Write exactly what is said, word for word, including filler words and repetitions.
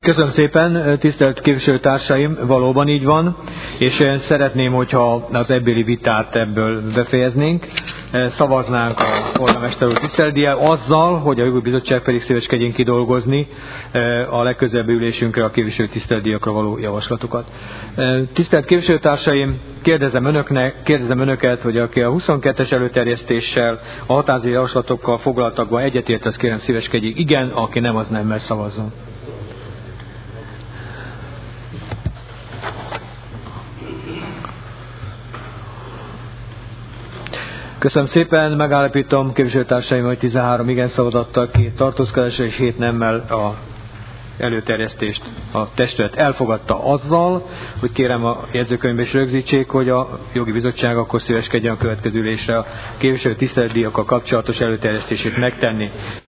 Köszönöm szépen, tisztelt képviselőtársaim, valóban így van, és én szeretném, hogyha az ebbéli vitát ebből befejeznénk, szavaznánk a polgármester úr tiszteletdíjára azzal, hogy a jogi bizottság pedig szíveskedjen kidolgozni a legközelebbi ülésünkre a képviselő tiszteletdíjakra való javaslatokat. Tisztelt képviselőtársaim, kérdezem, önöknek, kérdezem önöket, hogy aki a huszonkettes előterjesztéssel, a határozati javaslatokkal foglaltakban egyetért, azt kérem szíveskedjék igen, aki nem, az nemmel szavazzon. Köszönöm szépen, megállapítom képviselőtársaim, hogy tizenhárom igen szavazattal, két tartózkodással és hét nemmel a előterjesztést a testület elfogadta azzal, hogy kérem a jegyzőkönyvbe is rögzítsék, hogy a jogi bizottság akkor szíveskedjen a következő ülésre a képviselő tiszteletdíjakkal kapcsolatos előterjesztését megtenni.